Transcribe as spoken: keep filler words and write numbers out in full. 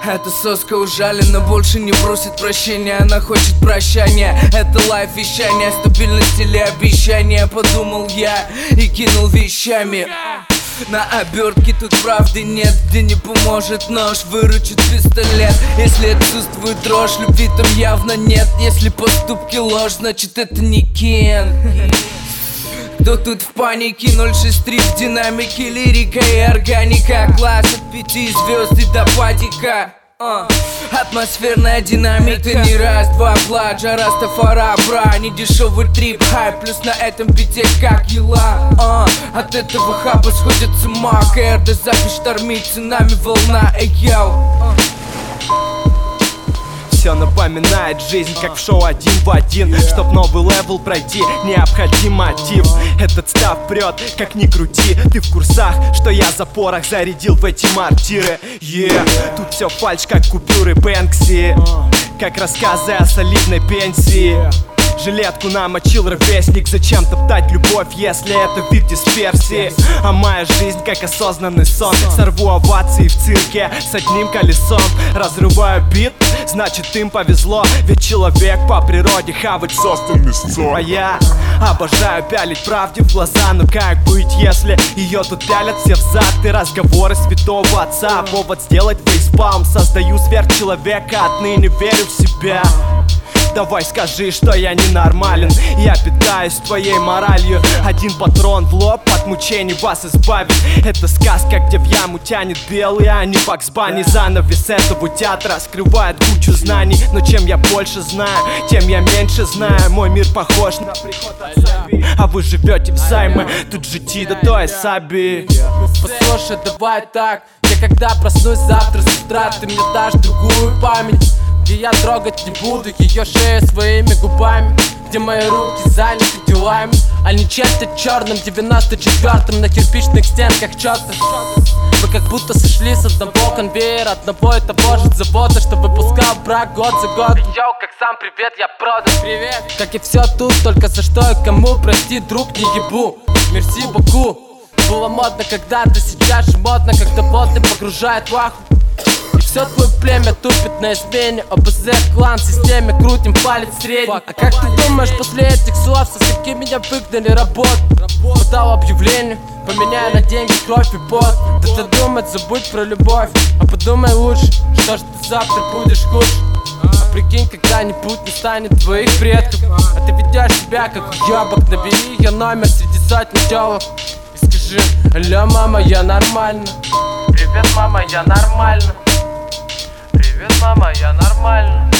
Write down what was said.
Эта соска ужалена, больше не просит прощения, она хочет прощания. Это лайф вещания, стабильность или обещания, подумал я и кинул вещами. На обертке тут правды нет, где не поможет нож, выручит пистолет. Если отсутствует дрожь, любви там явно нет. Если поступки ложь, значит это не Кен. Кто тут в панике? ноль шесть три в динамике, лирика и органика. Класс от пяти звезд и до падика. Uh. Атмосферная динамика. Это не раз, два, пладжа, растафара, бра. Не дешевый трип, хайп, плюс на этом бите как ела. uh. От этого хаба сходит с ума. КРД запись штормит, цунами волна, эй йоу. uh. Все напоминает жизнь, как в шоу один в один. Чтоб новый левел пройти, необходим мотив. Этот став прет, как ни крути. Ты в курсах, что я за порох зарядил в эти мортиры. yeah. Тут все фальшь, как купюры Бэнкси, как рассказы о солидной пенсии. Жилетку намочил ровесник. Зачем топтать любовь, если это вид дисперсии? А моя жизнь как осознанный сон. Сорву овации в цирке с одним колесом. Разрываю бит, значит им повезло. Ведь человек по природе хавать создан мясцо. А я обожаю пялить правде в глаза. Но как быть, если ее тут пялят все взад? И разговоры святого отца, повод сделать фейспалм. Создаю сверхчеловека, отныне верю в себя. Давай скажи, что я ненормален. Я питаюсь твоей моралью. Один патрон в лоб, от мучений вас избавит. Это сказка, где в яму тянет белый, а не Бакс Банни. Занавес этого театра скрывает кучу знаний. Но чем я больше знаю, тем я меньше знаю. Мой мир похож на приход Асаби, а вы живете в займы. Тут же Тида, то и Саби. Послушай, давай так. Я когда проснусь завтра с утра, ты мне дашь другую память, где я трогать не буду ее шею своими губами, где мои руки заняты делами, а не чем-то черным. девяносто четвёртым на кирпичных стенках чёрта. Мы как будто сошли с одного конвейера, одного и того же завода, что выпускал брак год за год. Йоу, как сам привет, я продан, привет. Как и все тут, только за что и кому, прости, друг, не ебу. Мерси, Баку. Было модно когда-то, сейчас же модно, когда боты погружают в аху. Все твое племя тупит на измене. ОБЗ, клан, в системе, крутим палец средний. А как ты думаешь, после этих слов со скольки меня выгнали работу? Подал объявление, поменяй на деньги кровь и пот. Да ты думать, забудь про любовь, а подумай лучше, что ж ты завтра будешь хуже. А прикинь, когда-нибудь не станет твоих предков, а ты ведешь себя как уебок. Набери ее номер среди сотни телок и скажи: алло, мама, я нормально. Привет, мама, я нормально. Привет, мама, я нормально.